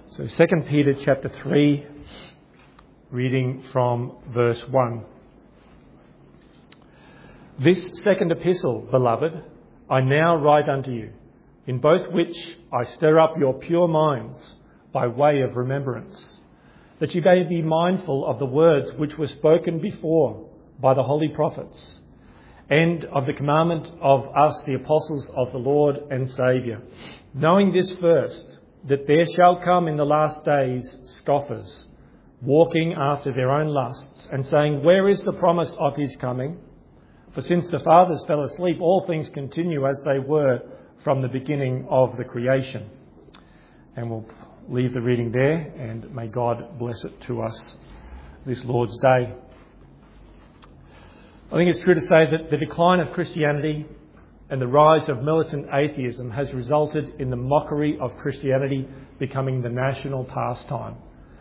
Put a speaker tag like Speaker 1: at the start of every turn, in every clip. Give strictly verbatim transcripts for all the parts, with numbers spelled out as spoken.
Speaker 1: So Second Peter chapter three, reading from verse one. This second epistle, beloved, I now write unto you, in both which I stir up your pure minds by way of remembrance, that you may be mindful of the words which were spoken before by the holy prophets, and of the commandment of us, the apostles of the Lord and Saviour, knowing this first, that there shall come in the last days scoffers, walking after their own lusts, and saying, where is the promise of his coming? For since the fathers fell asleep, all things continue as they were from the beginning of the creation. And we'll leave the reading there, and may God bless it to us this Lord's Day. I think it's true to say that the decline of Christianity and the rise of militant atheism has resulted in the mockery of Christianity becoming the national pastime.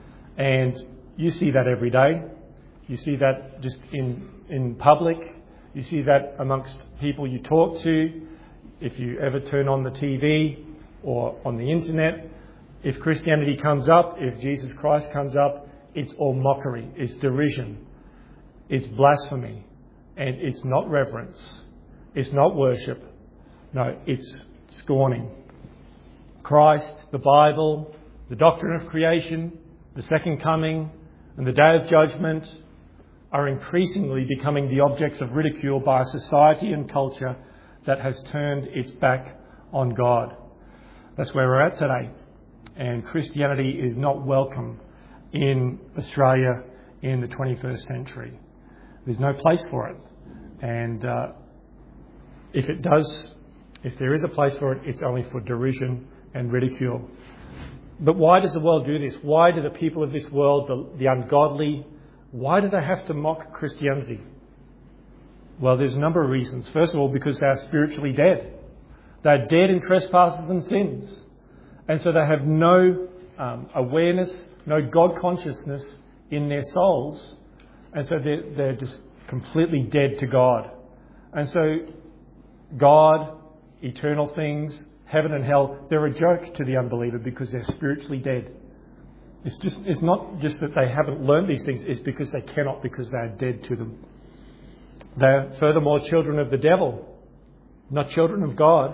Speaker 1: And you see that every day. You see that just in, in public. You see that amongst people you talk to. If you ever turn on the T V or on the internet, if Christianity comes up, if Jesus Christ comes up, it's all mockery, it's derision, it's blasphemy, and it's not reverence. It's not worship. No, it's scorning. Christ, the Bible, the doctrine of creation, the second coming, and the day of judgment are increasingly becoming the objects of ridicule by a society and culture that has turned its back on God. That's where we're at today. And Christianity is not welcome in Australia in the twenty-first century. There's no place for it. And uh, if it does, if there is a place for it, it's only for derision and ridicule. But why does the world do this? Why do the people of this world, the, the ungodly, why do they have to mock Christianity? Well, there's a number of reasons. First of all, because they are spiritually dead. They're dead in trespasses and sins. And so they have no um, awareness, no God consciousness in their souls. And so they're, they're just completely dead to God. And so God, eternal things, heaven and hell, they're a joke to the unbeliever because they're spiritually dead. It's just it's not just that they haven't learned these things, it's because they cannot, because they are dead to them. They're furthermore children of the devil, not children of God.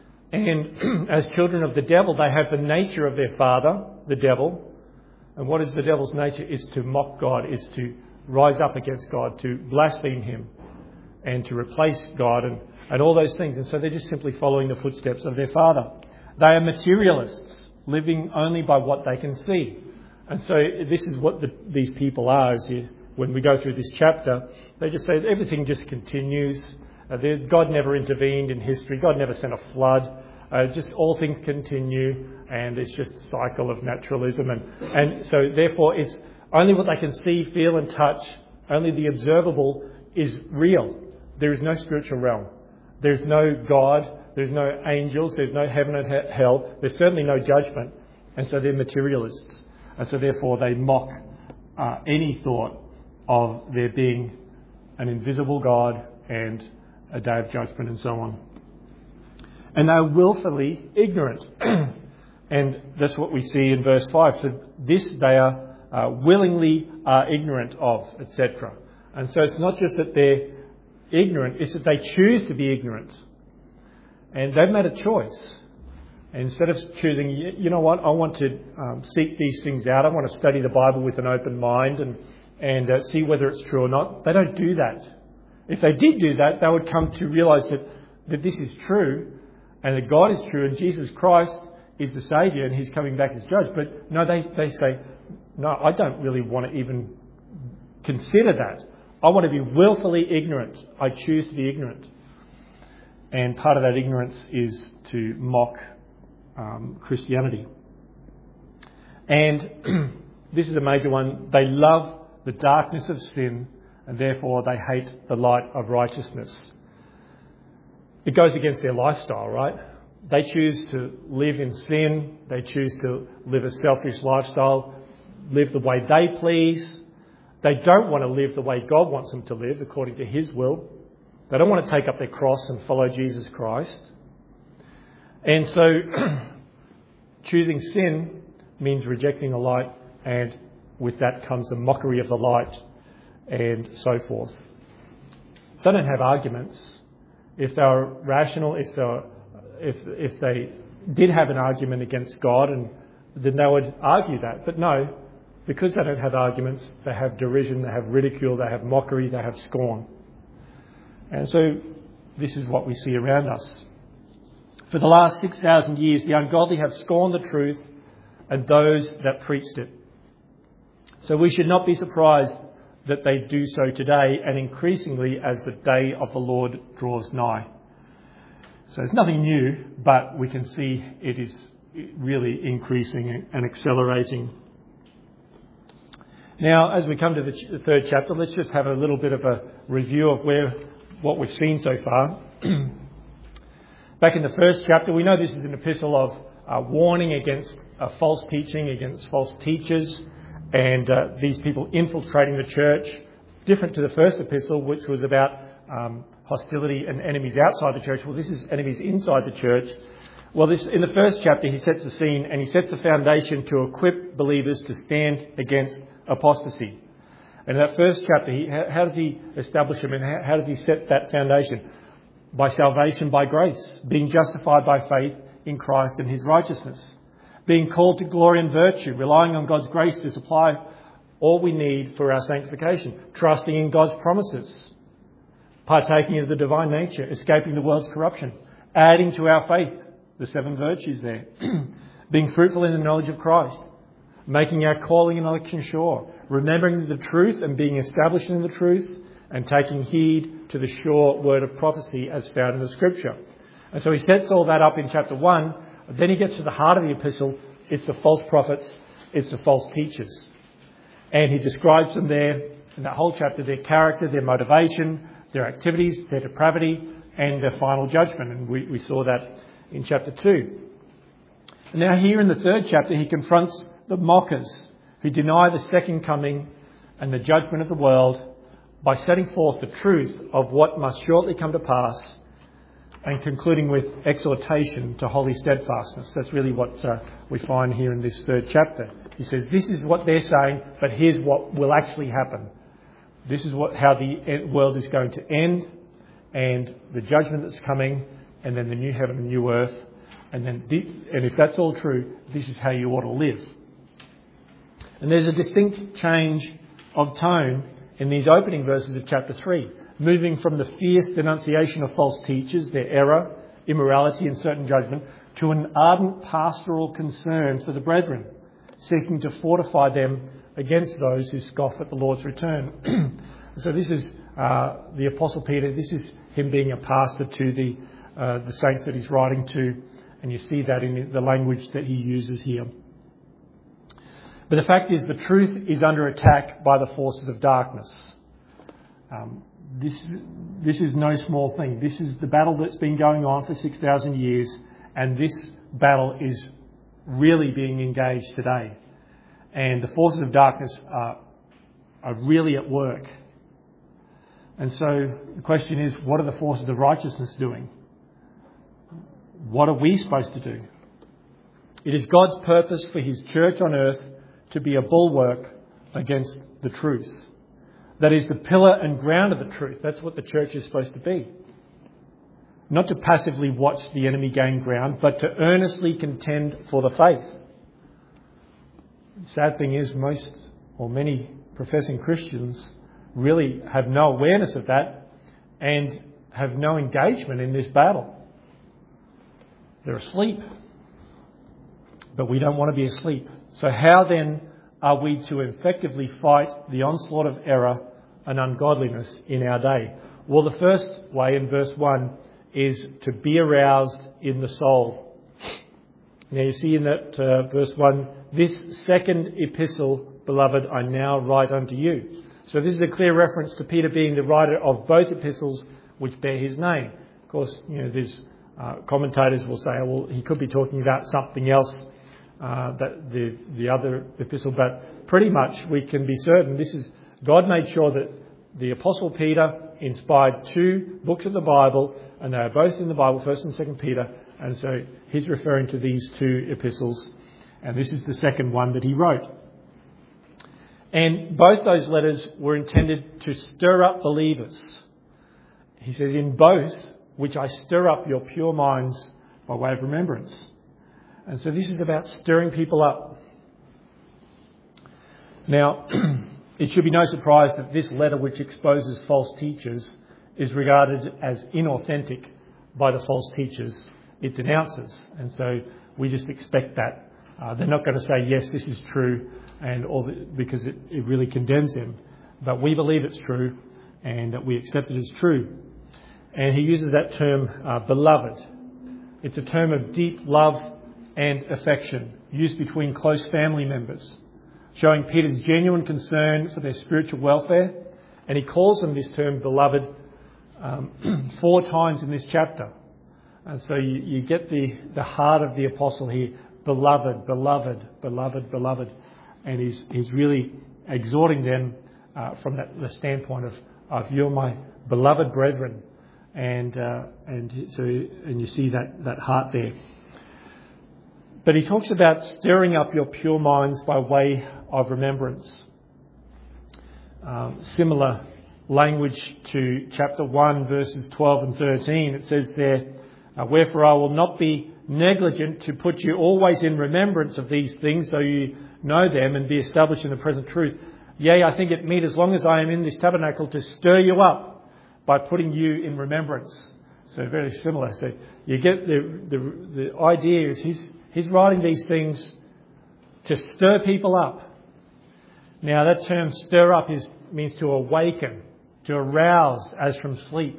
Speaker 1: And as children of the devil, they have the nature of their father, the devil. And what is the devil's nature? Is to mock God, is to rise up against God, to blaspheme him, and to replace God, and, and all those things. And so they're just simply following the footsteps of their father. They are materialists, living only by what they can see. And so this is what the, these people are. As you, when we go through this chapter, they just say everything just continues. Uh, God never intervened in history. God never sent a flood. Uh, just all things continue, and it's just a cycle of naturalism. And, and so therefore it's only what they can see, feel and touch, only the observable is real. There is no spiritual realm. There's no God. There's no angels. There's no heaven and he- hell. There's certainly no judgment. And so they're materialists. And so therefore they mock uh, any thought of there being an invisible God and a day of judgment and so on. And they're willfully ignorant. And that's what we see in verse five. So this they are uh, willingly are ignorant of, et cetera. And so it's not just that they're ignorant, it's that they choose to be ignorant. And they've made a choice. And instead of choosing, you know what, I want to um, seek these things out, I want to study the Bible with an open mind and, and uh, see whether it's true or not, they don't do that. If they did do that, they would come to realise that, that this is true and that God is true and Jesus Christ is the Saviour and he's coming back as judge. But no, they, they say, no, I don't really want to even consider that. I want to be willfully ignorant. I choose to be ignorant. And part of that ignorance is to mock um, Christianity. And this is a major one. They love the darkness of sin and therefore they hate the light of righteousness. It goes against their lifestyle, right? They choose to live in sin. They choose to live a selfish lifestyle, live the way they please. They don't want to live the way God wants them to live, according to his will. They don't want to take up their cross and follow Jesus Christ. And so choosing sin means rejecting the light, and with that comes a mockery of the light, and so forth. They don't have arguments. If they were rational, if they were, if if they did have an argument against God, and then they would argue that. But no, because they don't have arguments, they have derision, they have ridicule, they have mockery, they have scorn. And so this is what we see around us. For the last six thousand years, the ungodly have scorned the truth and those that preached it. So we should not be surprised that they do so today, and increasingly as the day of the Lord draws nigh. So it's nothing new, but we can see it is really increasing and accelerating. Now, as we come to the third chapter, let's just have a little bit of a review of where what we've seen so far. Back in the first chapter, we know this is an epistle of uh, warning against uh, false teaching, against false teachers, and uh, these people infiltrating the church, different to the first epistle, which was about um, hostility and enemies outside the church. Well, this is enemies inside the church. Well, this in the first chapter, he sets the scene and he sets the foundation to equip believers to stand against apostasy. And in that first chapter, he, how does he establish them, and how, how does he set that foundation? By salvation by grace, being justified by faith in Christ and his righteousness, being called to glory and virtue, relying on God's grace to supply all we need for our sanctification, trusting in God's promises, partaking of the divine nature, escaping the world's corruption, adding to our faith the seven virtues there, being fruitful in the knowledge of Christ, making our calling and election sure, remembering the truth and being established in the truth, and taking heed to the sure word of prophecy as found in the Scripture. And so he sets all that up in chapter one. Then he gets to the heart of the epistle. It's the false prophets, it's the false teachers. And he describes them there in that whole chapter, their character, their motivation, their activities, their depravity, and their final judgment. And we, we saw that in chapter two. And now here in the third chapter, he confronts the mockers who deny the second coming and the judgment of the world by setting forth the truth of what must shortly come to pass, and concluding with exhortation to holy steadfastness. That's really what uh, we find here in this third chapter. He says, this is what they're saying, but here's what will actually happen. This is what how the world is going to end, and the judgment that's coming, and then the new heaven and new earth. And then, the, and if that's all true, this is how you ought to live. And there's a distinct change of tone in these opening verses of chapter three, moving from the fierce denunciation of false teachers, their error, immorality and certain judgment, to an ardent pastoral concern for the brethren, seeking to fortify them against those who scoff at the Lord's return. So this is uh, the Apostle Peter, this is him being a pastor to the, uh, the saints that he's writing to, and you see that in the language that he uses here. But the fact is, the truth is under attack by the forces of darkness. Um, this, this is no small thing. This is the battle that's been going on for six thousand years, and this battle is really being engaged today. And the forces of darkness are, are really at work. And so the question is, what are the forces of righteousness doing? What are we supposed to do? It is God's purpose for his church on earth to be a bulwark against the truth. That is the pillar and ground of the truth. That's what the church is supposed to be. Not to passively watch the enemy gain ground, but to earnestly contend for the faith. The sad thing is, most or many professing Christians really have no awareness of that and have no engagement in this battle. They're asleep. But we don't want to be asleep. So how then are we to effectively fight the onslaught of error and ungodliness in our day? Well, the first way in verse one is to be aroused in the soul. Now you see in that uh, verse one, this second epistle, beloved, I now write unto you. So this is a clear reference to Peter being the writer of both epistles which bear his name. Of course, you know, there's uh, commentators will say, oh, well, he could be talking about something else, uh, that the the other epistle, but pretty much we can be certain this is God made sure that the Apostle Peter inspired two books of the Bible, and they are both in the Bible, First and Second Peter, and so he's referring to these two epistles. And this is the second one that he wrote. And both those letters were intended to stir up believers. He says, in both, which I stir up your pure minds by way of remembrance. And so this is about stirring people up. Now, it should be no surprise that this letter, which exposes false teachers, is regarded as inauthentic by the false teachers it denounces. And so we just expect that. Uh, they're not going to say, yes, this is true, and all the, because it, it really condemns them. But we believe it's true, and that we accept it as true. And he uses that term, uh, beloved. It's a term of deep love and affection, used between close family members, showing Peter's genuine concern for their spiritual welfare. And he calls them this term, beloved, um, four times in this chapter. And so you, you get the, the heart of the apostle here, beloved, beloved, beloved, beloved. And he's, he's really exhorting them uh, from that, the standpoint of, of you're my beloved brethren. And uh, and so and you see that, that heart there. But he talks about stirring up your pure minds by way of remembrance. Um, similar language to chapter one, verses twelve and thirteen. It says there, uh, wherefore I will not be negligent to put you always in remembrance of these things, so you know them and be established in the present truth. Yea, I think it meet as long as I am in this tabernacle to stir you up by putting you in remembrance. So very similar. So you get the the, the idea is he's he's writing these things to stir people up. Now that term stir up is means to awaken, to arouse as from sleep.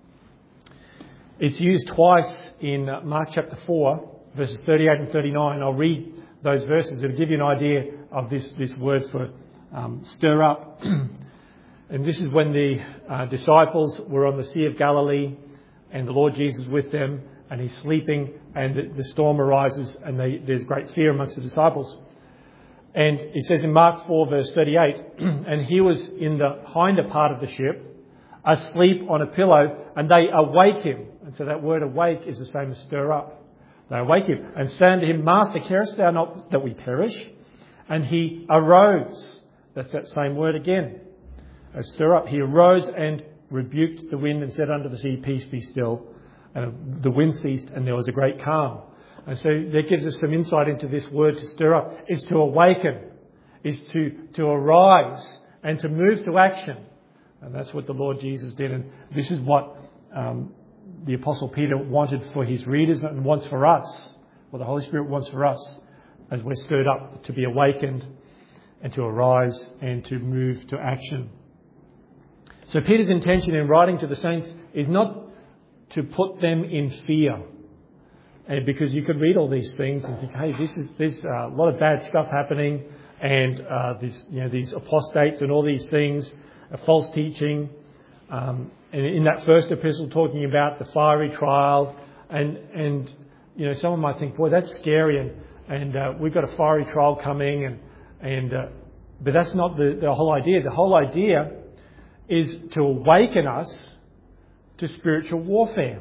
Speaker 1: It's used twice in Mark chapter four, verses thirty-eight and thirty-nine. I'll read those verses. It'll give you an idea of this, this word for um, stir up. And this is when the uh, disciples were on the Sea of Galilee and the Lord Jesus with them, and he's sleeping, and the, the storm arises, and they, there's great fear amongst the disciples. And it says in Mark four verse thirty-eight, and he was in the hinder part of the ship, asleep on a pillow, and they awake him. And so that word awake is the same as stir up. They awake him and say unto him, Master, carest thou not that we perish? And he arose. That's that same word again. Uh, stir up. He arose and rebuked the wind and said unto the sea, peace, be still. And the wind ceased and there was a great calm. And so that gives us some insight into this word to stir up. Is to awaken, is to, to arise and to move to action. And that's what the Lord Jesus did. And this is what um, the Apostle Peter wanted for his readers and wants for us, what the Holy Spirit wants for us as we're stirred up, to be awakened and to arise and to move to action. So Peter's intention in writing to the saints is not to put them in fear. And because you could read all these things and think, hey, this is there's a lot of bad stuff happening, and uh, this, you know, these apostates and all these things, uh, false teaching. Um, and in that first epistle, talking about the fiery trial, and and you know, someone might think, boy, that's scary, and and uh, we've got a fiery trial coming, and and uh, but that's not the, the whole idea. The whole idea is to awaken us to spiritual warfare.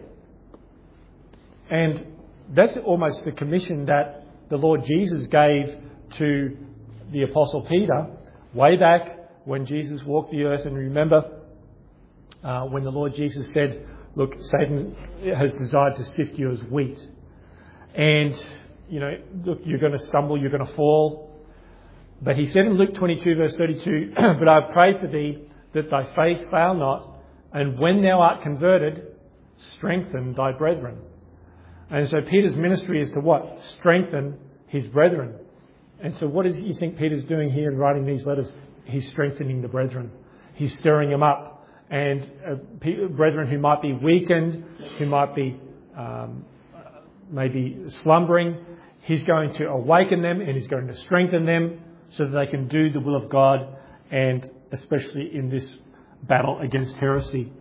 Speaker 1: And that's almost the commission that the Lord Jesus gave to the Apostle Peter way back when Jesus walked the earth. And remember uh, when the Lord Jesus said, look, Satan has desired to sift you as wheat. And, you know, look, you're going to stumble, you're going to fall. But he said in Luke twenty-two, verse thirty-two, but I pray for thee that thy faith fail not, and when thou art converted, strengthen thy brethren. And so Peter's ministry is to what? Strengthen his brethren. And so what does you think Peter's doing here in writing these letters? He's strengthening the brethren. He's stirring them up. And uh, pe- brethren who might be weakened, who might be um, maybe slumbering, he's going to awaken them and he's going to strengthen them so that they can do the will of God, and especially in this battle against heresy.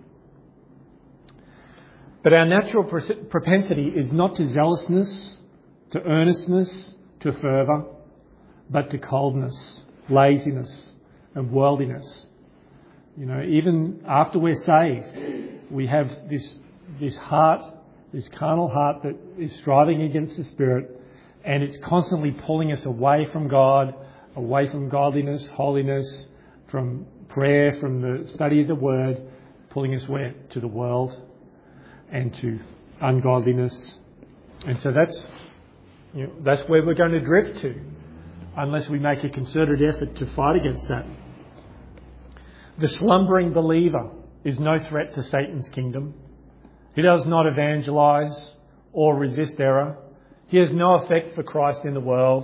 Speaker 1: But our natural propensity is not to zealousness, to earnestness, to fervour, but to coldness, laziness and worldliness. You know, even after we're saved, we have this this heart, this carnal heart that is striving against the Spirit, And it's constantly pulling us away from God, away from godliness, holiness, from prayer, from the study of the Word, pulling us where? To the world and to ungodliness. And so that's, you know, that's where we're going to drift to, unless we make a concerted effort to fight against that. The slumbering believer is no threat to Satan's kingdom. He does not evangelise or resist error. He has no effect for Christ in the world.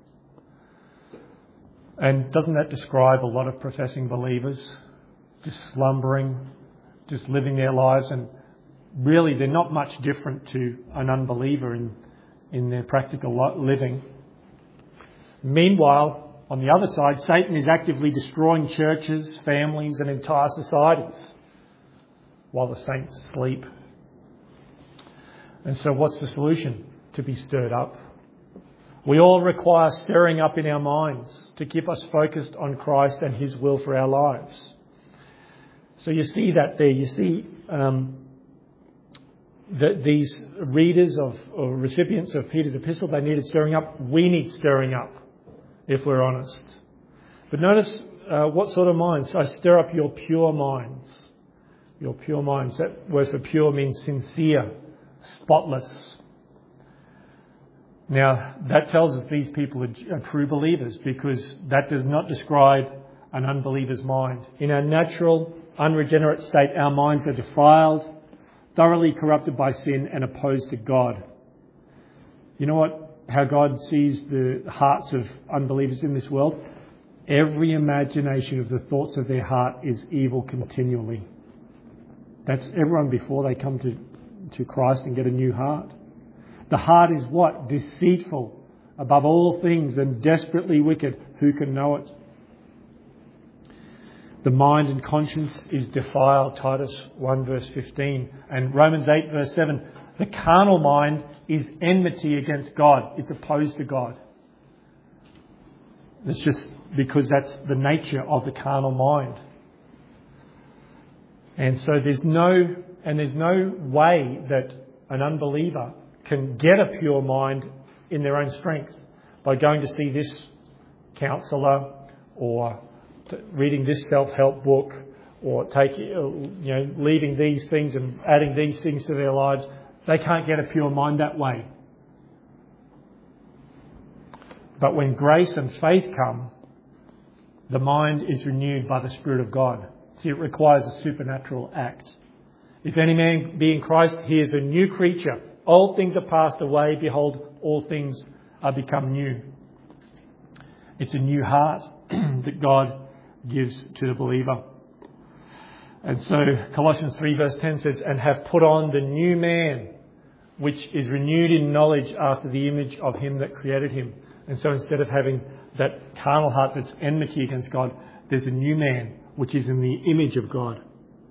Speaker 1: And doesn't that describe a lot of professing believers? Just slumbering, just living their lives, and really they're not much different to an unbeliever in, in their practical living. Meanwhile, on the other side, Satan is actively destroying churches, families and entire societies while the saints sleep. And so what's the solution? To be stirred up. We all require stirring up in our minds to keep us focused on Christ and His will for our lives. So you see that there. You see um, that these readers of or recipients of Peter's epistle, they needed stirring up. We need stirring up, if we're honest. But notice uh, what sort of minds. I stir up your pure minds. Your pure minds. That word for pure means sincere, spotless. Now, that tells us these people are, are true believers, because that does not describe an unbeliever's mind. In our natural, unregenerate state, our minds are defiled, thoroughly corrupted by sin and opposed to God. You know what? How God sees the hearts of unbelievers in this world? Every imagination of the thoughts of their heart is evil continually. That's everyone before they come to, to Christ and get a new heart. The heart is what? Deceitful above all things and desperately wicked. Who can know it? The mind and conscience is defiled, Titus one verse fifteen. And Romans eight verse seven. The carnal mind is enmity against God. It's opposed to God. It's just because that's the nature of the carnal mind. And so there's no, and there's no way that an unbeliever can get a pure mind in their own strength by going to see this counsellor or reading this self-help book or taking, you know, leaving these things and adding these things to their lives. They can't get a pure mind that way. But when grace and faith come, the mind is renewed by the Spirit of God. See, it requires a supernatural act. If any man be in Christ, he is a new creature. Old things are passed away. Behold, all things are become new. It's a new heart that God gives to the believer. And so Colossians three verse ten says, and have put on the new man, which is renewed in knowledge after the image of him that created him. And so instead of having that carnal heart that's enmity against God, there's a new man, which is in the image of God.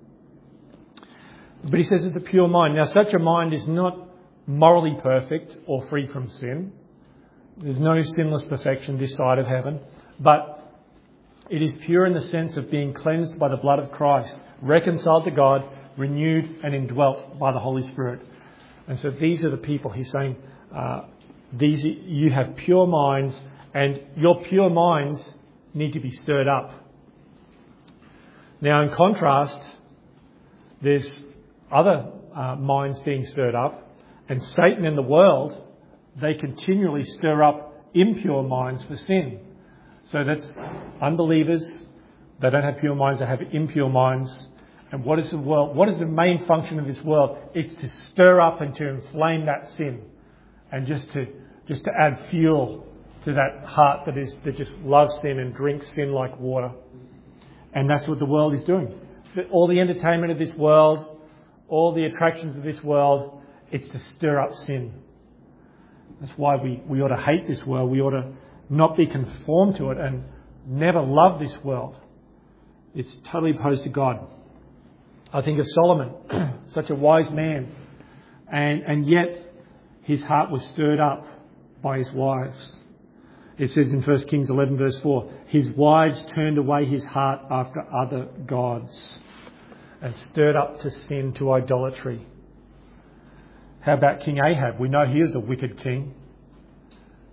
Speaker 1: But he says it's a pure mind. Now, such a mind is not morally perfect or free from sin. There's no sinless perfection this side of heaven. But it is pure in the sense of being cleansed by the blood of Christ, reconciled to God, renewed and indwelt by the Holy Spirit. And so these are the people, he's saying, uh, these you have pure minds, and your pure minds need to be stirred up. Now, in contrast, there's other uh, minds being stirred up. And Satan and the world, they continually stir up impure minds for sin. So that's unbelievers. They don't have pure minds, they have impure minds. And what is the world? What is the main function of this world? It's to stir up and to inflame that sin. And just to just to add fuel to that heart that is that just loves sin and drinks sin like water. And that's what the world is doing. All the entertainment of this world, all the attractions of this world, it's to stir up sin. That's why we, we ought to hate this world. We ought to not be conformed to it and never love this world. It's totally opposed to God. I think of Solomon, such a wise man. And, and yet his heart was stirred up by his wives. It says in First Kings eleven verse four, his wives turned away his heart after other gods and stirred up to sin, to idolatry. How about King Ahab? We know he is a wicked king.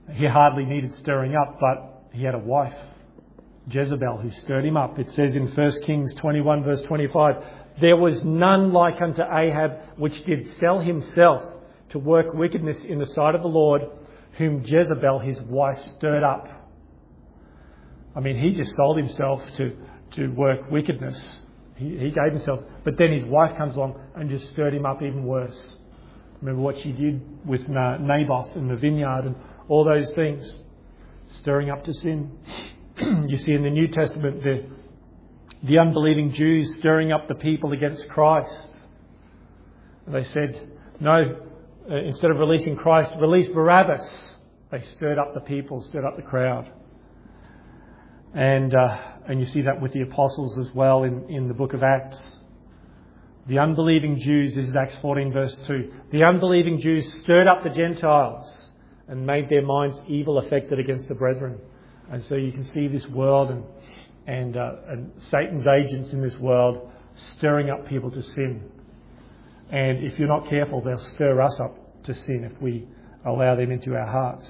Speaker 1: He hardly needed stirring up, but he had a wife, Jezebel, who stirred him up. It says in First Kings twenty-one verse twenty-five, there was none like unto Ahab, which did sell himself to work wickedness in the sight of the Lord, whom Jezebel his wife stirred up. I mean, he just sold himself to, to work wickedness. He, he gave himself, but then his wife comes along and just stirred him up even worse. Remember what she did with Naboth and the vineyard and all those things, stirring up to sin. You see in the New Testament the, the unbelieving Jews stirring up the people against Christ. And they said, no, uh, instead of releasing Christ, release Barabbas. They stirred up the people, stirred up the crowd. And uh, and you see that with the apostles as well in, in the book of Acts. The unbelieving Jews, this is Acts fourteen verse two, the unbelieving Jews stirred up the Gentiles and made their minds evil affected against the brethren. And so you can see this world and and, uh, and Satan's agents in this world stirring up people to sin. And if you're not careful, they'll stir us up to sin if we allow them into our hearts.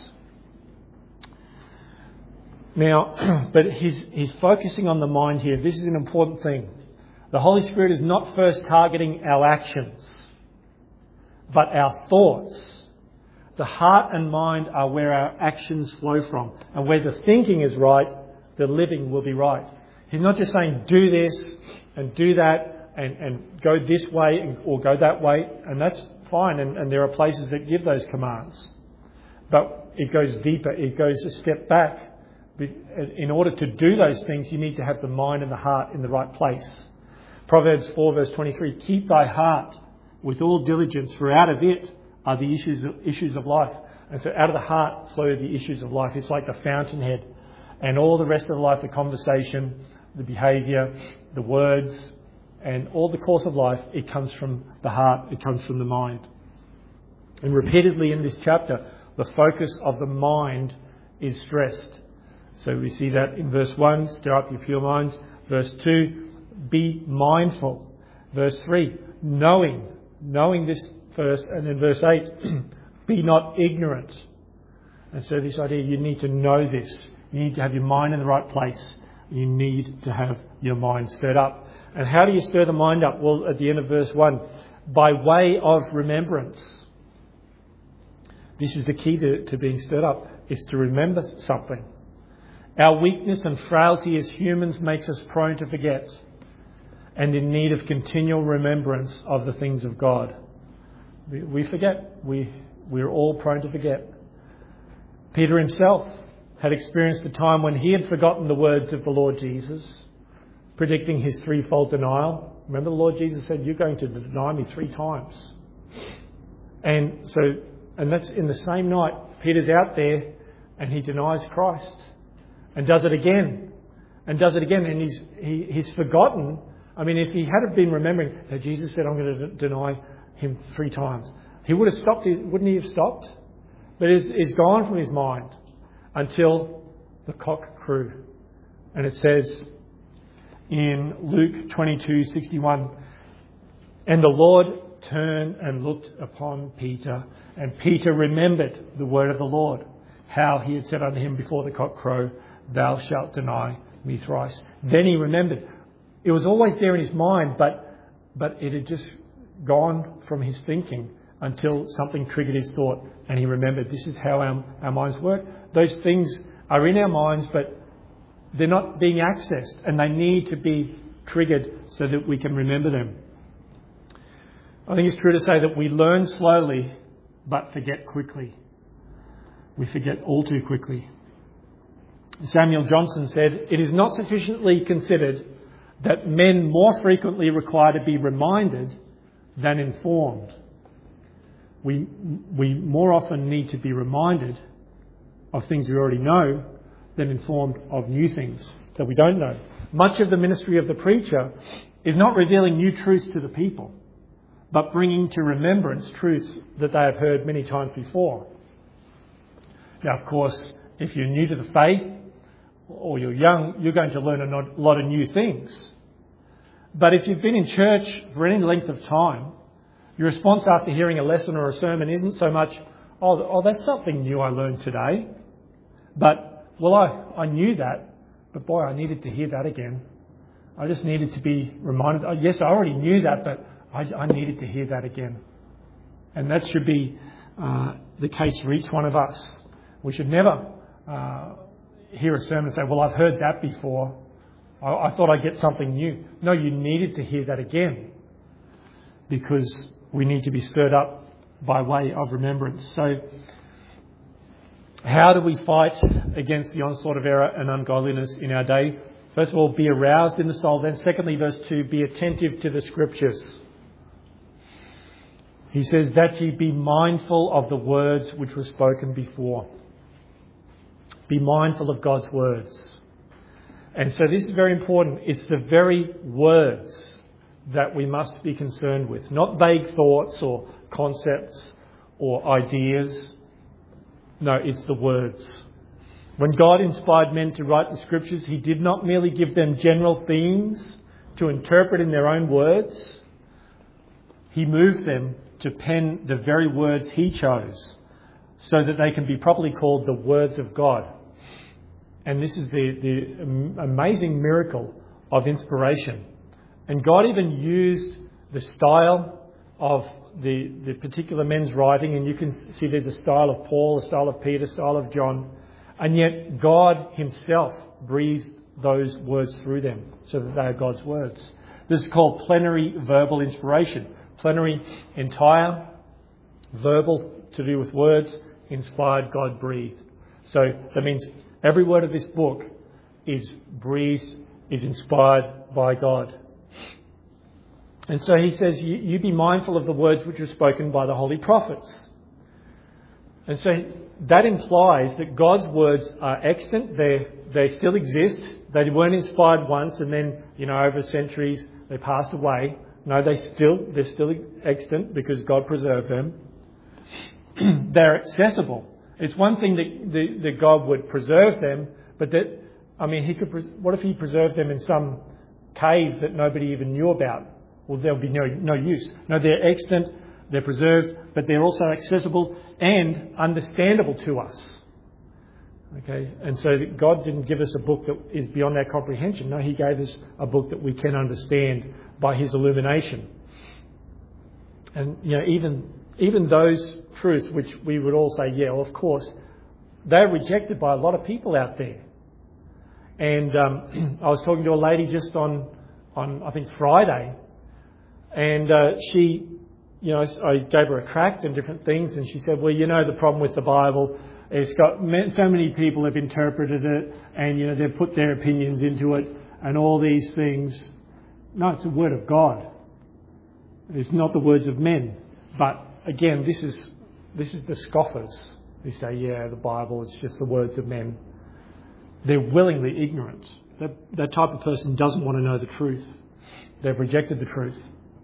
Speaker 1: Now, but he's, he's focusing on the mind here. This is an important thing. The Holy Spirit is not first targeting our actions, but our thoughts. The heart and mind are where our actions flow from. And where the thinking is right, the living will be right. He's not just saying do this and do that and, and go this way and, or go that way. And that's fine. And, and there are places that give those commands. But it goes deeper. It goes a step back. In order to do those things, you need to have the mind and the heart in the right place. Proverbs four verse twenty-three, keep thy heart with all diligence, for out of it are the issues of, issues of life. And so out of the heart flow the issues of life. It's like the fountainhead. And all the rest of the life, the conversation, the behaviour, the words, and all the course of life, it comes from the heart, it comes from the mind. And repeatedly in this chapter, the focus of the mind is stressed. So we see that in verse one, stir up your pure minds. Verse two, be mindful. Verse three, knowing. Knowing this first. And then verse eight, be not ignorant. And so this idea, you need to know this. You need to have your mind in the right place. You need to have your mind stirred up. And how do you stir the mind up? Well, at the end of verse one, by way of remembrance. This is the key to, to being stirred up, is to remember something. Our weakness and frailty as humans makes us prone to forget and in need of continual remembrance of the things of God. We, we forget. We, we're all prone to forget. Peter himself had experienced a time when he had forgotten the words of the Lord Jesus, predicting his threefold denial. Remember the Lord Jesus said, you're going to deny me three times. And so, and that's in the same night, Peter's out there and he denies Christ. And does it again, and does it again, and he's he, he's forgotten. I mean, if he had been remembering that Jesus said, "I'm going to d- deny him three times," he would have stopped. Wouldn't he have stopped? But it's, it's gone from his mind until the cock crew, and it says in Luke twenty-two sixty-one, and the Lord turned and looked upon Peter, and Peter remembered the word of the Lord, how he had said unto him before the cock crow, thou shalt deny me thrice. Then he remembered. It was always there in his mind, but but it had just gone from his thinking until something triggered his thought and he remembered. This is how our, our minds work. Those things are in our minds, but they're not being accessed and they need to be triggered so that we can remember them. I think it's true to say that we learn slowly but forget quickly. We forget all too quickly. Samuel Johnson said, it is not sufficiently considered that men more frequently require to be reminded than informed. We, we more often need to be reminded of things we already know than informed of new things that we don't know. Much of the ministry of the preacher is not revealing new truths to the people, but bringing to remembrance truths that they have heard many times before. Now, of course, if you're new to the faith or you're young, you're going to learn a lot of new things. But if you've been in church for any length of time, your response after hearing a lesson or a sermon isn't so much, oh, oh that's something new I learned today. But, well, I, I knew that, but boy, I needed to hear that again. I just needed to be reminded. Oh, yes, I already knew that, but I, I needed to hear that again. And that should be uh, the case for each one of us. We should never uh, hear a sermon and say, well, I've heard that before. I, I thought I'd get something new. No, you needed to hear that again, because we need to be stirred up by way of remembrance. So how do we fight against the onslaught of error and ungodliness in our day? First of all, be aroused in the soul. Then secondly, verse two, be attentive to the Scriptures. He says, that ye be mindful of the words which were spoken before. Be mindful of God's words. And so this is very important. It's the very words that we must be concerned with, not vague thoughts or concepts or ideas. No, it's the words. When God inspired men to write the Scriptures, He did not merely give them general themes to interpret in their own words. He moved them to pen the very words He chose, so that they can be properly called the words of God. And this is the, the amazing miracle of inspiration. And God even used the style of the, the particular men's writing, and you can see there's a style of Paul, a style of Peter, a style of John, and yet God Himself breathed those words through them so that they are God's words. This is called plenary verbal inspiration. Plenary, entire, verbal, to do with words, inspired, God breathed. So that means every word of this book is breathed, is inspired by God. And so he says, you, you be mindful of the words which were spoken by the holy prophets. And so that implies that God's words are extant, they they still exist. They weren't inspired once and then, you know, over centuries they passed away. No, they still they're still extant because God preserved them. They're accessible. It's one thing that, that that God would preserve them, but that I mean, He could. What if He preserved them in some cave that nobody even knew about? Well, there'll be no no use. No, they're extant, they're preserved, but they're also accessible and understandable to us. Okay, and so God didn't give us a book that is beyond our comprehension. No, He gave us a book that we can understand by His illumination. And you know, even even those truths which we would all say, yeah, well, of course, they're rejected by a lot of people out there. And um, I was talking to a lady just on on I think Friday, and uh, she. You know, I gave her a tract and different things, and she said, well, you know, the problem with the Bible, it's got so many people have interpreted it, and, you know, they've put their opinions into it, and all these things. No, it's the Word of God. It's not the words of men. But, again, this is this is the scoffers who say, yeah, the Bible is just the words of men. They're willingly ignorant. That, that type of person doesn't want to know the truth. They've rejected the truth.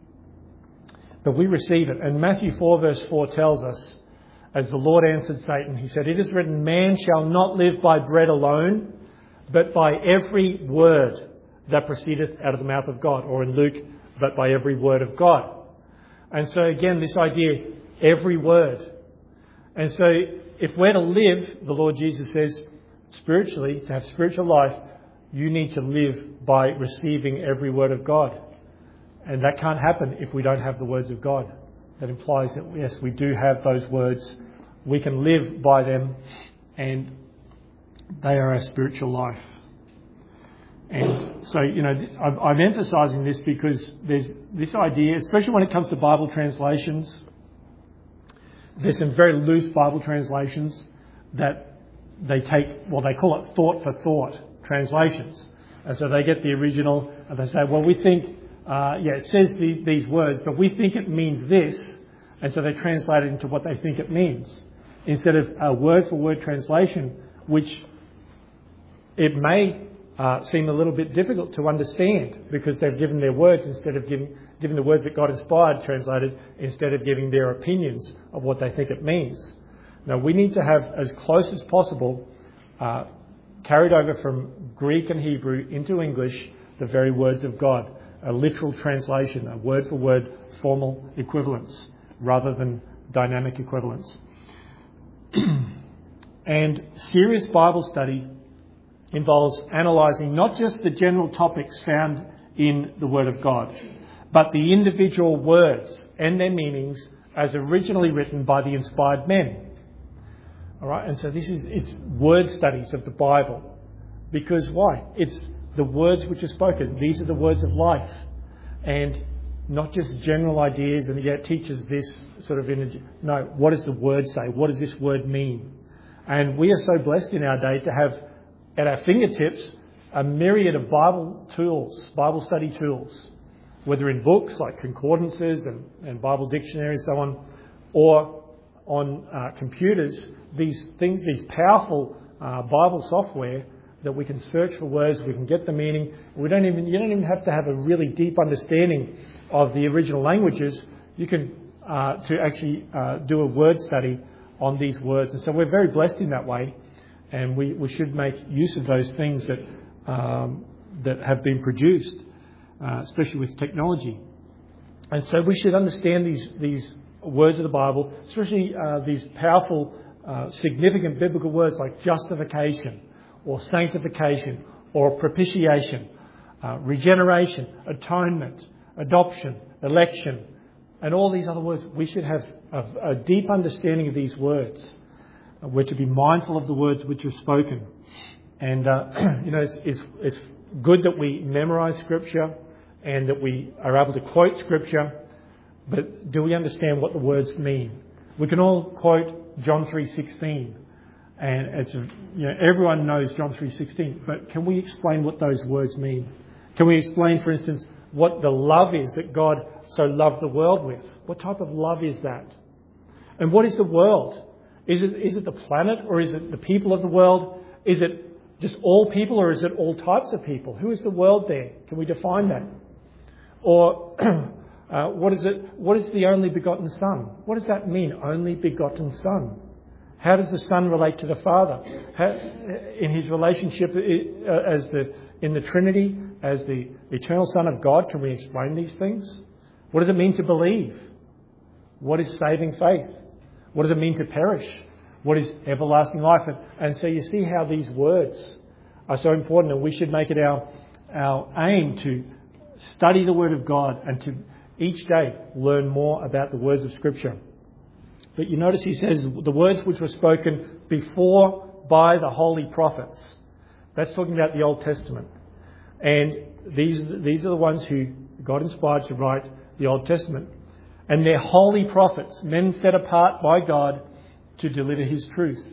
Speaker 1: But we receive it. And Matthew four verse four tells us, as the Lord answered Satan, He said, it is written, man shall not live by bread alone, but by every word that proceedeth out of the mouth of God. Or in Luke, but by every word of God. And so again, this idea, every word. And so if we're to live, the Lord Jesus says, spiritually, to have spiritual life, you need to live by receiving every word of God. And that can't happen if we don't have the words of God. That implies that, yes, we do have those words. We can live by them, and they are our spiritual life. And so, you know, I'm, I'm emphasising this because there's this idea, especially when it comes to Bible translations. There's some very loose Bible translations that they take, well, they call it thought for thought translations. And so they get the original and they say, well, we think, Uh, yeah, it says these, these words, but we think it means this, and so they translate it into what they think it means, instead of a word-for-word translation, which it may uh, seem a little bit difficult to understand because they've given their words instead of giving, giving the words that God inspired translated, instead of giving their opinions of what they think it means. Now, we need to have, as close as possible, uh, carried over from Greek and Hebrew into English, the very words of God. A literal translation, a word-for-word formal equivalence, rather than dynamic equivalence. And serious Bible study involves analysing not just the general topics found in the Word of God, but the individual words and their meanings as originally written by the inspired men. All right, and so this is it's word studies of the Bible. Because why? It's the words which are spoken. These are the words of life. And not just general ideas and yet teaches this sort of energy. No, what does the word say? What does this word mean? And we are so blessed in our day to have at our fingertips a myriad of Bible tools, Bible study tools, whether in books like concordances and, and Bible dictionaries and so on, or on uh, computers, these things, these powerful uh, Bible software that we can search for words, we can get the meaning. We don't even you don't even have to have a really deep understanding of the original languages. You can uh, to actually uh, do a word study on these words, and so we're very blessed in that way, and we, we should make use of those things that um, that have been produced, uh, especially with technology. And so we should understand these these words of the Bible, especially uh, these powerful, uh, significant biblical words like justification, or sanctification, or propitiation, uh, regeneration, atonement, adoption, election, and all these other words. We should have a, a deep understanding of these words. Uh, we're to be mindful of the words which are spoken. And, uh, you know, it's, it's, it's good that we memorise Scripture and that we are able to quote Scripture, but do we understand what the words mean? We can all quote John three sixteen. And it's, a, you know, everyone knows John three sixteen, but can we explain what those words mean? Can we explain, for instance, what the love is that God so loved the world with? What type of love is that? And what is the world? Is it is it the planet, or is it the people of the world? Is it just all people, or is it all types of people? Who is the world there? Can we define that? Or uh, what is it? What is the only begotten Son? What does that mean, only begotten Son? How does the Son relate to the Father? How, in his relationship as the in the Trinity, as the eternal Son of God, can we explain these things? What does it mean to believe? What is saving faith? What does it mean to perish? What is everlasting life? And, and so you see how these words are so important, and we should make it our our aim to study the Word of God and to each day learn more about the words of Scripture. But you notice he says the words which were spoken before by the holy prophets. That's talking about the Old Testament. And these, these are the ones who God inspired to write the Old Testament. And they're holy prophets, men set apart by God to deliver his truth.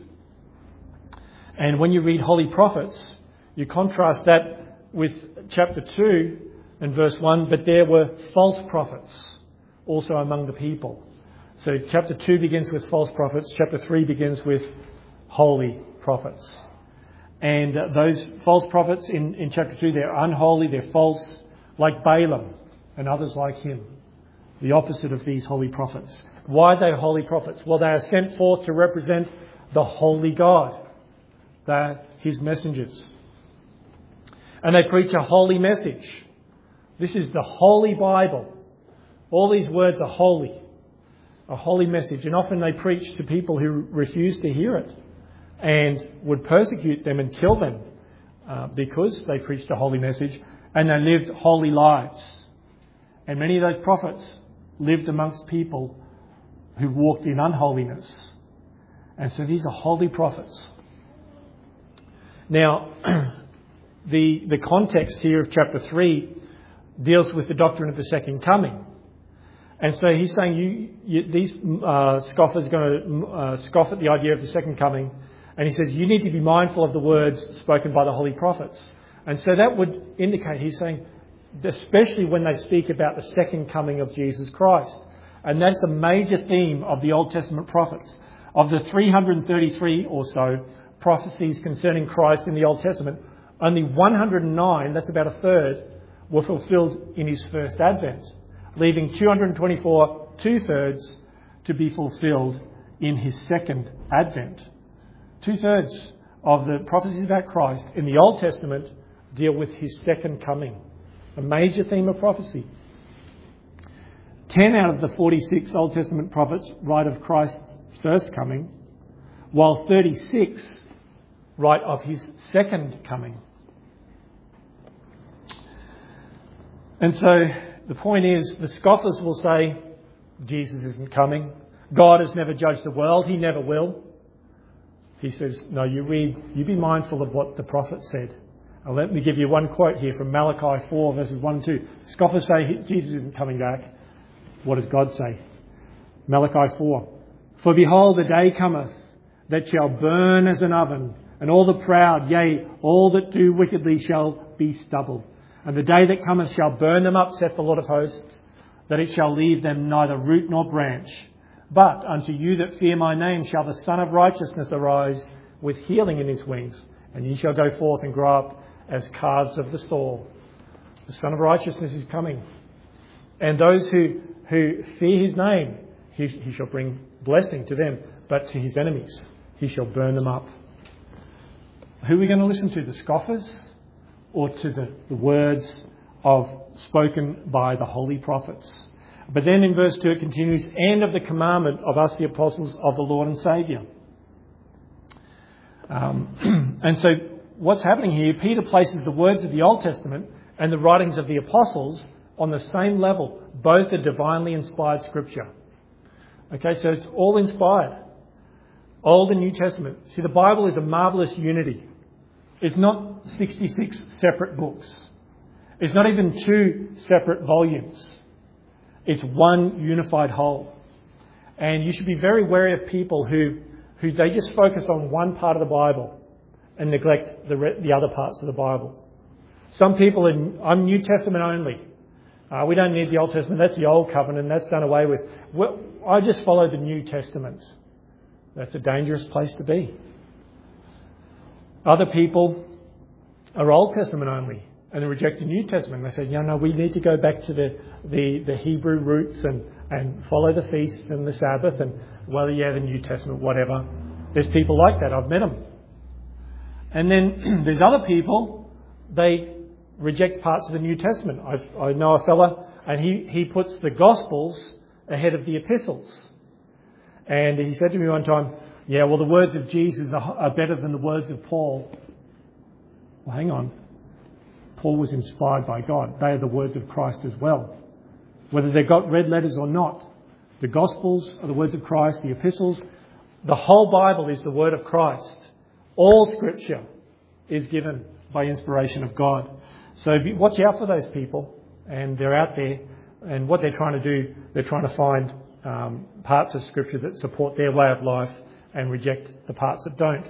Speaker 1: And when you read holy prophets, you contrast that with chapter two and verse one, but there were false prophets also among the people. So chapter two begins with false prophets. Chapter three begins with holy prophets. And uh, those false prophets in, in chapter two, they're unholy, they're false, like Balaam and others like him. The opposite of these holy prophets. Why are they holy prophets? Well, they are sent forth to represent the holy God. They're his messengers. And they preach a holy message. This is the holy Bible. All these words are holy. A holy message, and often they preach to people who refuse to hear it and would persecute them and kill them uh, because they preached a holy message and they lived holy lives. And many of those prophets lived amongst people who walked in unholiness. And so these are holy prophets. Now, the the context here of chapter three deals with the doctrine of the second coming. And so he's saying you, you, these uh, scoffers are going to uh, scoff at the idea of the second coming. And he says you need to be mindful of the words spoken by the holy prophets. And so that would indicate, he's saying, especially when they speak about the second coming of Jesus Christ. And that's a major theme of the Old Testament prophets. Of the three hundred thirty-three or so prophecies concerning Christ in the Old Testament, only one hundred nine, that's about a third, were fulfilled in his first advent, leaving two hundred twenty-four, two-thirds, to be fulfilled in his second advent. Two-thirds of the prophecies about Christ in the Old Testament deal with his second coming, a major theme of prophecy. Ten out of the forty-six Old Testament prophets write of Christ's first coming, while thirty-six write of his second coming. And so the point is, the scoffers will say, Jesus isn't coming. God has never judged the world. He never will. He says, no, you read, you be mindful of what the prophet said. Now let me give you one quote here from Malachi four, verses one and two. Scoffers say Jesus isn't coming back. What does God say? Malachi four. For behold, the day cometh that shall burn as an oven, and all the proud, yea, all that do wickedly shall be stubble. And the day that cometh shall burn them up, saith the Lord of hosts, that it shall leave them neither root nor branch. But unto you that fear my name shall the Son of Righteousness arise with healing in his wings, and ye shall go forth and grow up as calves of the stall. The Son of Righteousness is coming. And those who, who fear his name, he, he shall bring blessing to them, but to his enemies he shall burn them up. Who are we going to listen to, the scoffers or to the, the words of spoken by the holy prophets? But then in verse two it continues, and of the commandment of us the apostles of the Lord and Saviour. Um, and so what's happening here, Peter places the words of the Old Testament and the writings of the apostles on the same level. Both are divinely inspired scripture. Okay, so it's all inspired. Old and New Testament. See, the Bible is a marvellous unity. It's not sixty-six separate books. It's not even two separate volumes. It's one unified whole. And you should be very wary of people who, who they just focus on one part of the Bible and neglect the, re- the other parts of the Bible. Some people, are, I'm New Testament only. Uh, we don't need the Old Testament. That's the Old Covenant. That's done away with. Well, I just follow the New Testament. That's a dangerous place to be. Other people are Old Testament only and they reject the New Testament. They say, yeah, no, we need to go back to the, the, the Hebrew roots and, and follow the feast and the Sabbath and, well, yeah, the New Testament, whatever. There's people like that. I've met them. And then there's other people, they reject parts of the New Testament. I've, I know a fella and he, he puts the Gospels ahead of the epistles. And he said to me one time, yeah, well, the words of Jesus are, are better than the words of Paul. Well, hang on. Paul was inspired by God. They are the words of Christ as well. Whether they've got red letters or not. The Gospels are the words of Christ. The epistles, the whole Bible is the word of Christ. All Scripture is given by inspiration of God. So be, watch out for those people. And they're out there. And what they're trying to do, they're trying to find um, parts of Scripture that support their way of life and reject the parts that don't.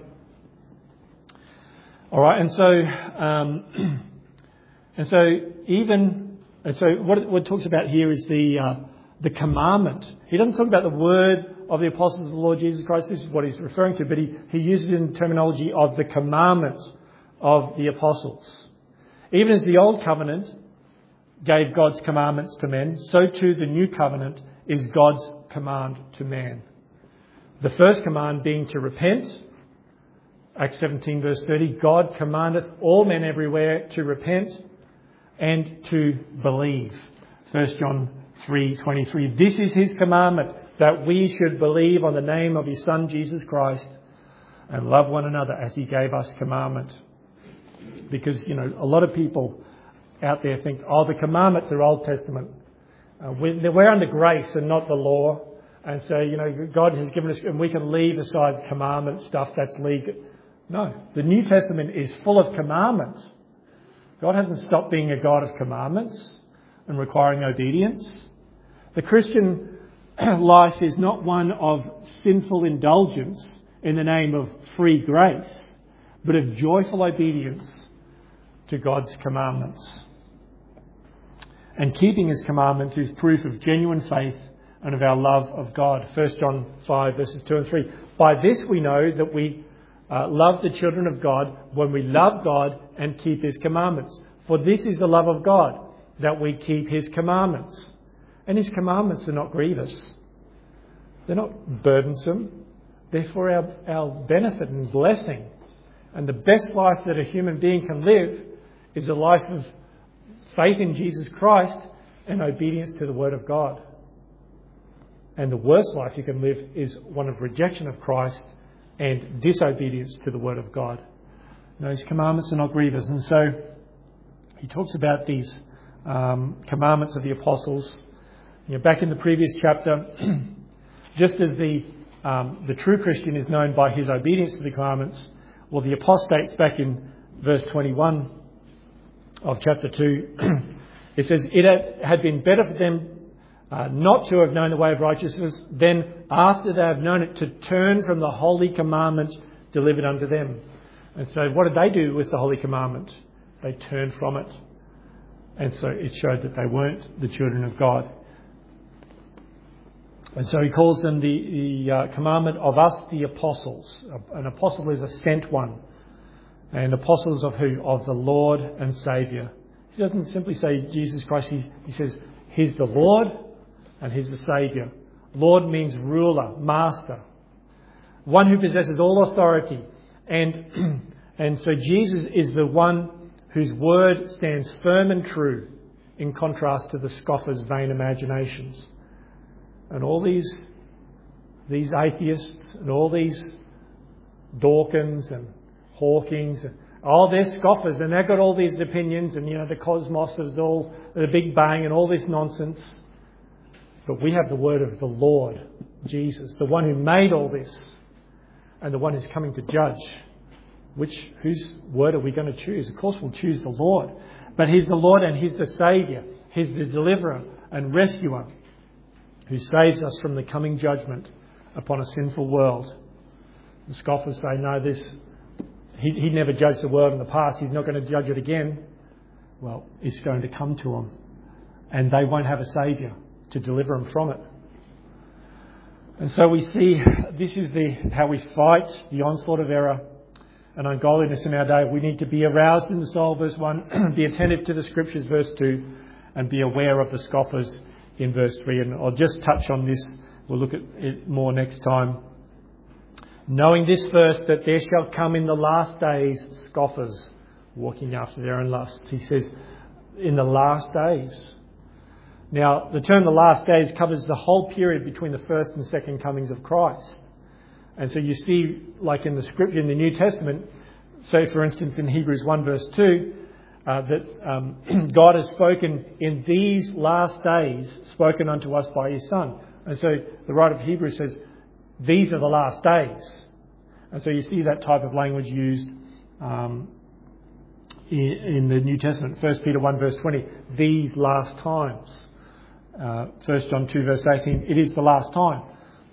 Speaker 1: All right, and so... Um, And so even, and so what it, what it talks about here is the uh, the commandment. He doesn't talk about the word of the apostles of the Lord Jesus Christ. This is what he's referring to, but he, he uses it in terminology of the commandment of the apostles. Even as the old covenant gave God's commandments to men, so too the new covenant is God's command to man. The first command being to repent. Acts seventeen verse thirty, God commandeth all men everywhere to repent and to believe. First John three twenty-three. This is his commandment, that we should believe on the name of his Son Jesus Christ and love one another as he gave us commandment. Because, you know, a lot of people out there think, oh, the commandments are Old Testament. Uh, we're, we're under grace and not the law. And so, you know, God has given us, and we can leave aside commandment stuff that's legal. No, the New Testament is full of commandments. God hasn't stopped being a God of commandments and requiring obedience. The Christian life is not one of sinful indulgence in the name of free grace, but of joyful obedience to God's commandments. And keeping his commandments is proof of genuine faith and of our love of God. First John five verses two and three. By this we know that we Uh, love the children of God when we love God and keep his commandments. For this is the love of God, that we keep his commandments. And his commandments are not grievous. They're not burdensome. They're for our, our benefit and blessing. And the best life that a human being can live is a life of faith in Jesus Christ and obedience to the Word of God. And the worst life you can live is one of rejection of Christ and disobedience to the word of God. Those commandments are not grievous. And so he talks about these um, commandments of the apostles. You know, back in the previous chapter, just as the um, the true Christian is known by his obedience to the commandments, well, the apostates, back in verse twenty-one of chapter two, it says, it had been better for them uh, not to have known the way of righteousness than after they have known it to turn from the holy commandment delivered unto them. And so what did they do with the holy commandment? They turned from it. And so it showed that they weren't the children of God. And so he calls them the, the uh, commandment of us, the apostles. An apostle is a sent one. And apostles of who? Of the Lord and Saviour. He doesn't simply say Jesus Christ. He, he says he's the Lord and he's the Saviour. Lord means ruler, master. One who possesses all authority. And, and so Jesus is the one whose word stands firm and true in contrast to the scoffers' vain imaginations. And all these, these atheists and all these Dawkins and Hawkings, and all they're scoffers, and they've got all these opinions, and you know the cosmos is all the Big Bang and all this nonsense. But we have the word of the Lord, Jesus, the one who made all this, and the one who's coming to judge. Which whose word are we going to choose? Of course, we'll choose the Lord. But He's the Lord, and He's the Saviour. He's the deliverer and rescuer, who saves us from the coming judgment upon a sinful world. The scoffers say, no, this he, he never judged the world in the past. He's not going to judge it again. Well, it's going to come to them. And they won't have a saviour to deliver them from it. And so we see this is the how we fight the onslaught of error and ungodliness in our day. We need to be aroused in the soul, verse one, be attentive to the scriptures, verse two, and be aware of the scoffers in verse three. And I'll just touch on this. We'll look at it more next time. Knowing this first, that there shall come in the last days scoffers, walking after their own lusts. He says, in the last days. Now, the term the last days covers the whole period between the first and second comings of Christ. And so you see, like in the scripture in the New Testament, so for instance in Hebrews one verse two, uh, that um, God has spoken in these last days, spoken unto us by His Son. And so the writer of Hebrews says, these are the last days. And so you see that type of language used um, in, in the New Testament. First Peter one verse twenty, these last times. Uh, First John two verse eighteen, it is the last time.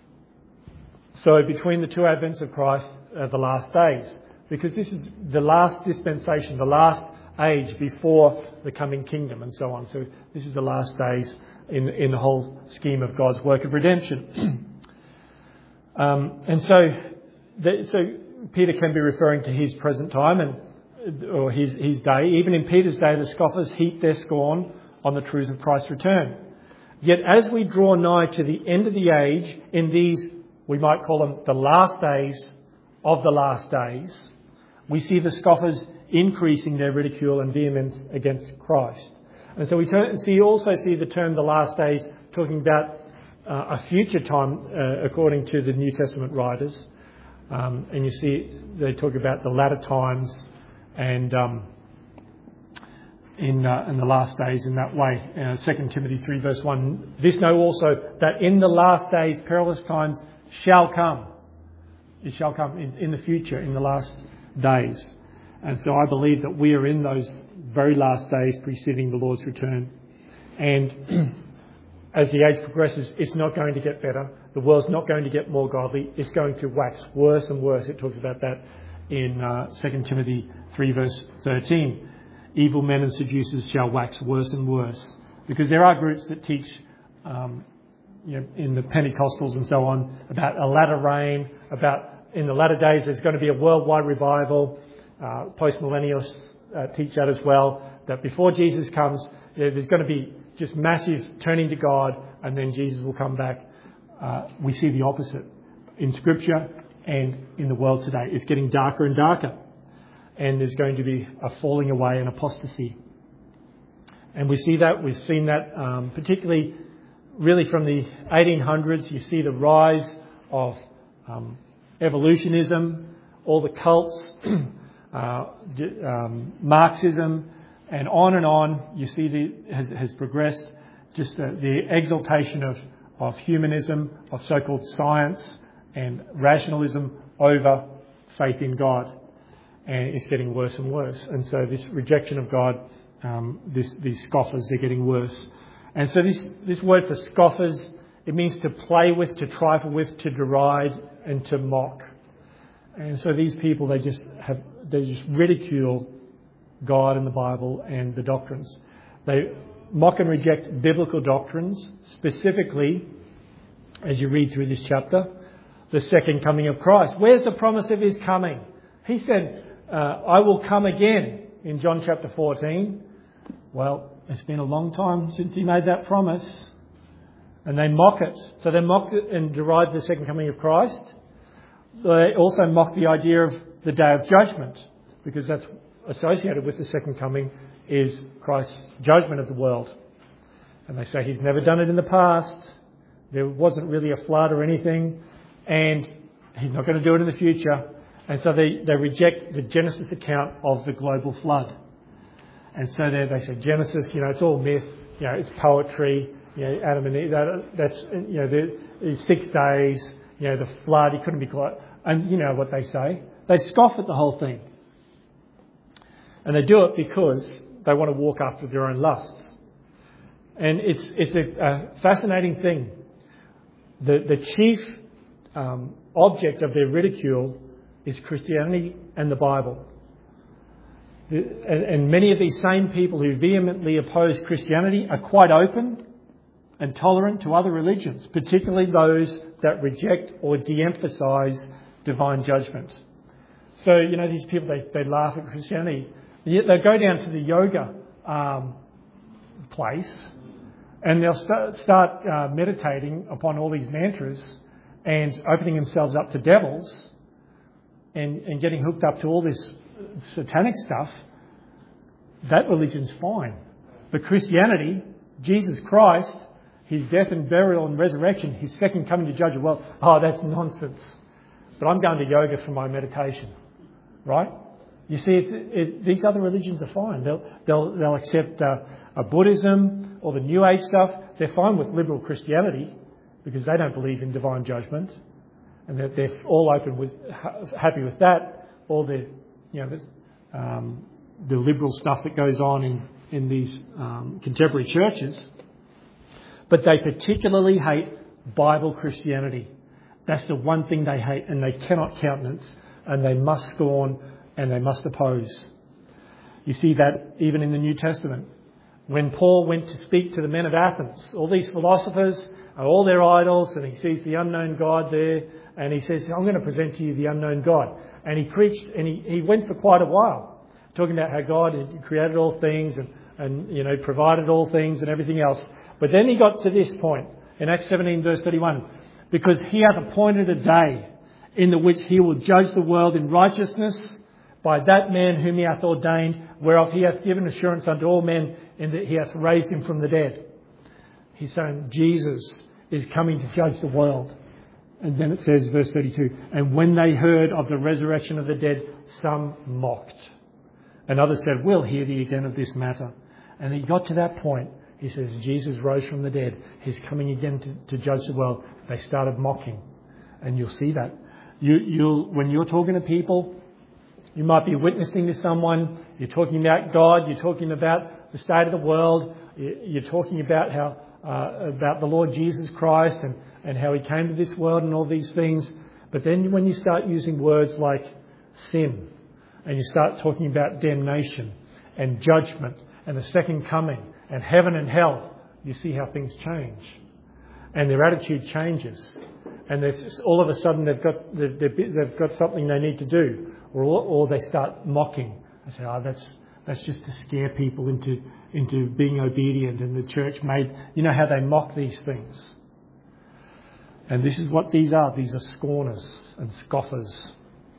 Speaker 1: So between the two advents of Christ are the last days. Because this is the last dispensation, the last age before the coming kingdom and so on. So this is the last days in, in the whole scheme of God's work of redemption. Um, and so, the, so Peter can be referring to his present time and or his, his day. Even in Peter's day, the scoffers heaped their scorn on the truth of Christ's return. Yet as we draw nigh to the end of the age, in these, we might call them the last days of the last days, we see the scoffers increasing their ridicule and vehemence against Christ. And so we see, also see the term the last days talking about Uh, a future time, uh, according to the New Testament writers. Um, and you see they talk about the latter times and um, in, uh, in the last days in that way. Uh, Second Timothy three verse one, this know also that in the last days perilous times shall come. It shall come in, in the future, in the last days. And so I believe that we are in those very last days preceding the Lord's return. And as the age progresses, it's not going to get better. The world's not going to get more godly. It's going to wax worse and worse. It talks about that in uh, Second Timothy three verse thirteen. Evil men and seducers shall wax worse and worse. Because there are groups that teach um, you know, in the Pentecostals and so on about a latter rain, about in the latter days there's going to be a worldwide revival. Uh, Post-millennialists uh, teach that as well, that before Jesus comes, there's going to be just massive turning to God, and then Jesus will come back. Uh, we see the opposite in Scripture and in the world today. It's getting darker and darker, and there's going to be a falling away and apostasy. And we see that, we've seen that um, particularly really from the eighteen hundreds. You see the rise of um, evolutionism, all the cults, uh, um, Marxism, and on and on. You see the has, has progressed. Just the, the exaltation of, of humanism, of so-called science and rationalism over faith in God. And it's getting worse and worse. And so this rejection of God, um, this, these scoffers, they're getting worse. And so this, this word for scoffers, it means to play with, to trifle with, to deride and to mock. And so these people, they just have, they just ridicule God and the Bible and the doctrines. They mock and reject biblical doctrines, specifically, as you read through this chapter, the second coming of Christ. Where's the promise of his coming? He said, uh, I will come again in John chapter fourteen. Well, it's been a long time since he made that promise. And they mock it. So they mocked it and deride the second coming of Christ. They also mock the idea of the day of judgment, because that's associated with the second coming is Christ's judgment of the world. And they say he's never done it in the past. There wasn't really a flood or anything. And he's not going to do it in the future. And so they, they reject the Genesis account of the global flood. And so they, they say Genesis, you know, it's all myth. You know, it's poetry. You know, Adam and Eve, that, that's, you know, the, the six days, you know, the flood, he couldn't be quite. And you know what they say. They scoff at the whole thing. And they do it because they want to walk after their own lusts. And it's it's a, a fascinating thing. The, the chief um, object of their ridicule is Christianity and the Bible. The, and, and many of these same people who vehemently oppose Christianity are quite open and tolerant to other religions, particularly those that reject or de-emphasise divine judgment. So, you know, these people, they, they laugh at Christianity. Yet they'll go down to the yoga um, place and they'll start, start uh, meditating upon all these mantras and opening themselves up to devils and, and getting hooked up to all this satanic stuff. That religion's fine. But Christianity, Jesus Christ, his death and burial and resurrection, his second coming to judge the world, oh, that's nonsense. But I'm going to yoga for my meditation, right? You see, it's, it, these other religions are fine. They'll they'll they'll accept uh, a Buddhism or the New Age stuff. They're fine with liberal Christianity because they don't believe in divine judgment, and they're, they're all open with happy with that. All the you know um, the liberal stuff that goes on in in these um, contemporary churches, but they particularly hate Bible Christianity. That's the one thing they hate, and they cannot countenance, and they must scorn. And they must oppose. You see that even in the New Testament. When Paul went to speak to the men of Athens, all these philosophers are all their idols, and he sees the unknown God there, and he says, I'm going to present to you the unknown God. And he preached, and he, he went for quite a while, talking about how God had created all things and, and, you know, provided all things and everything else. But then he got to this point, in Acts seventeen verse thirty-one, because he hath appointed a day in the which he will judge the world in righteousness, by that man whom he hath ordained, whereof he hath given assurance unto all men, in that he hath raised him from the dead. He's saying Jesus is coming to judge the world. And then it says, verse thirty-two, and when they heard of the resurrection of the dead, some mocked. And others said, we'll hear thee again of this matter. And he got to that point. He says, Jesus rose from the dead. He's coming again to, to judge the world. They started mocking. And you'll see that. You, you'll, when you're talking to people, you might be witnessing to someone, you're talking about God, you're talking about the state of the world, you're talking about how uh, about the Lord Jesus Christ and, and how he came to this world and all these things. But then when you start using words like sin, and you start talking about damnation and judgment and the second coming and heaven and hell, you see how things change. And their attitude changes. And all of a sudden they've got they've, they've got something they need to do. Or, or they start mocking. They say, oh, that's that's just to scare people into into being obedient. And the church made, you know how they mock these things. And this is what these are. These are scorners and scoffers.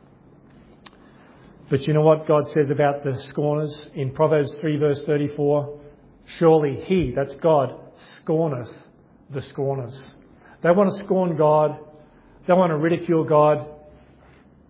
Speaker 1: But you know what God says about the scorners? In Proverbs three verse thirty-four, surely he, that's God, scorneth the scorners. They want to scorn God. They want to ridicule God.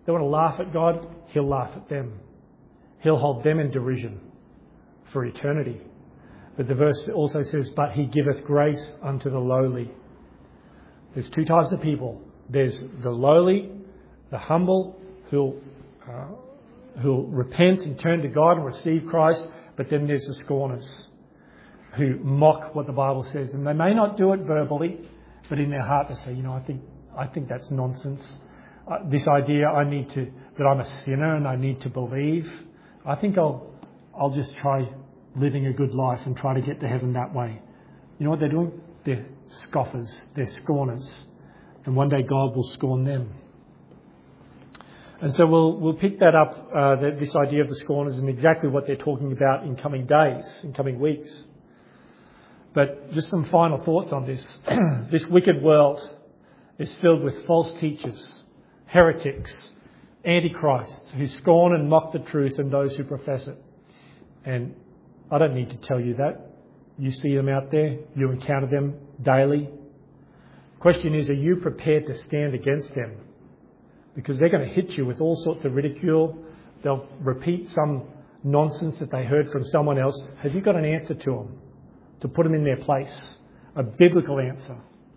Speaker 1: They want to laugh at God, he'll laugh at them. He'll hold them in derision for eternity. But the verse also says, but he giveth grace unto the lowly. There's two types of people. There's the lowly, the humble, who'll, uh, who'll repent and turn to God and receive Christ. But then there's the scorners who mock what the Bible says. And they may not do it verbally, but in their heart they say, you know, I think I think that's nonsense. Uh, this idea I need to that I'm a sinner and I need to believe. I think I'll I'll just try living a good life and try to get to heaven that way. You know what they're doing? They're scoffers. They're scorners. And one day God will scorn them. And so we'll we'll pick that up, uh, that, this idea of the scorners and exactly what they're talking about in coming days, in coming weeks. But just some final thoughts on this. This wicked world is filled with false teachers, heretics, antichrists who scorn and mock the truth and those who profess it. And I don't need to tell you that. You see them out there. You encounter them daily. The question is, are you prepared to stand against them? Because they're going to hit you with all sorts of ridicule. They'll repeat some nonsense that they heard from someone else. Have you got an answer to them? To put them in their place? A biblical answer.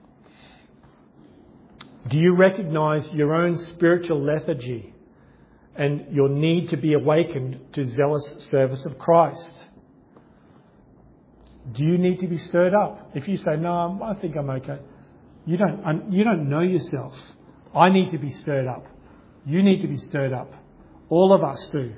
Speaker 1: Do you recognise your own spiritual lethargy and your need to be awakened to zealous service of Christ? Do you need to be stirred up? If you say, no, I think I'm okay, you don't, you don't know yourself. I need to be stirred up. You need to be stirred up. All of us do.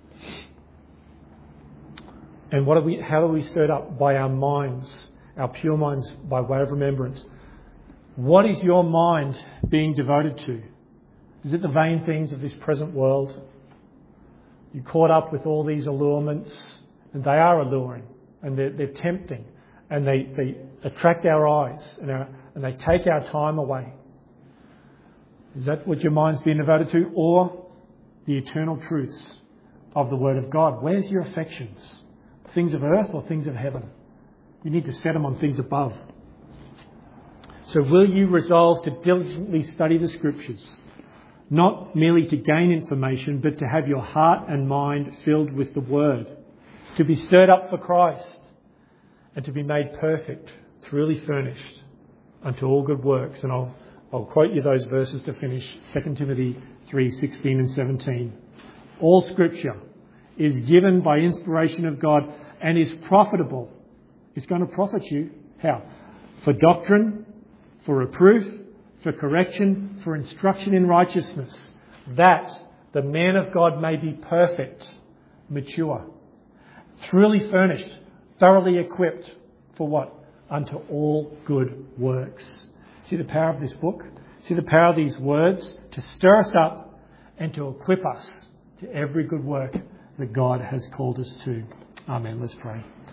Speaker 1: And what are we? How are we stirred up? By our minds, our pure minds, by way of remembrance. What is your mind being devoted to? Is it the vain things of this present world? You're caught up with all these allurements, and they are alluring, and they're, they're tempting, and they, they attract our eyes, and, our, and they take our time away. Is that what your mind's being devoted to? Or the eternal truths of the Word of God? Where's your affections? Things of earth or things of heaven? You need to set them on things above. So will you resolve to diligently study the Scriptures, not merely to gain information, but to have your heart and mind filled with the Word, to be stirred up for Christ, and to be made perfect, truly furnished unto all good works? And I'll I'll quote you those verses to finish. Second Timothy three sixteen and seventeen. All Scripture is given by inspiration of God and is profitable. It's going to profit you. How? For doctrine, for reproof, for correction, for instruction in righteousness, that the man of God may be perfect, mature, truly furnished, thoroughly equipped for what? Unto all good works. See the power of this book? See the power of these words to stir us up and to equip us to every good work that God has called us to. Amen. Let's pray.